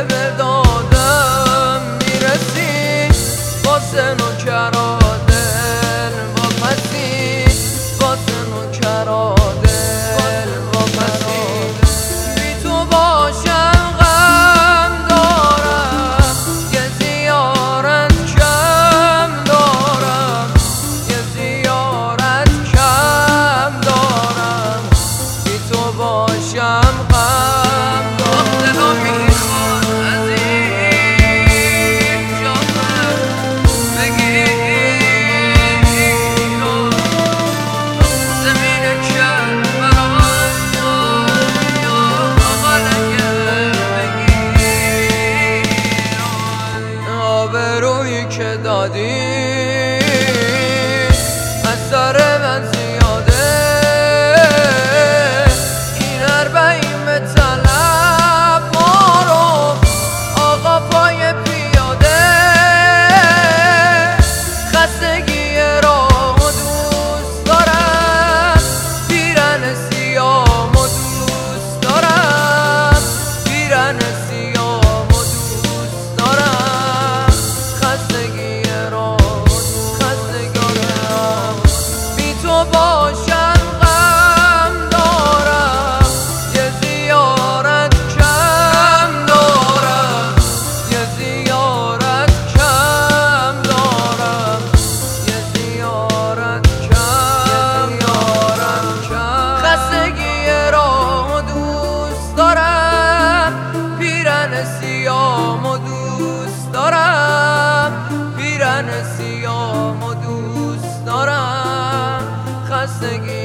به دادم میرسی واسه نوکرا دل واپسی واسه نوکرا دل واپسی بی تو باشم غم دارم یه زیارت کم دارم یه زیارت کم دارم بی تو باشم غم دارم میخواد از این جامعه بگیر زمین کربلا یا آقا بگیر آبرویی که دادی از سر من زیاده این اربعین به طلب ما رو آقا پای پیاده خستگی راه دوست دارم پیرن سیام و دوست دارم پیرن سیام و دوست دارم خستگی راه خستگی راه بی تو باشم غم دارم یه زیارت کم دارم یه زیارت کم دارم یه زیارت کم دارم خستگی راه دوست دارم پیرن سیام و دوست دارم پیرن سیام و دوست دارم خستگی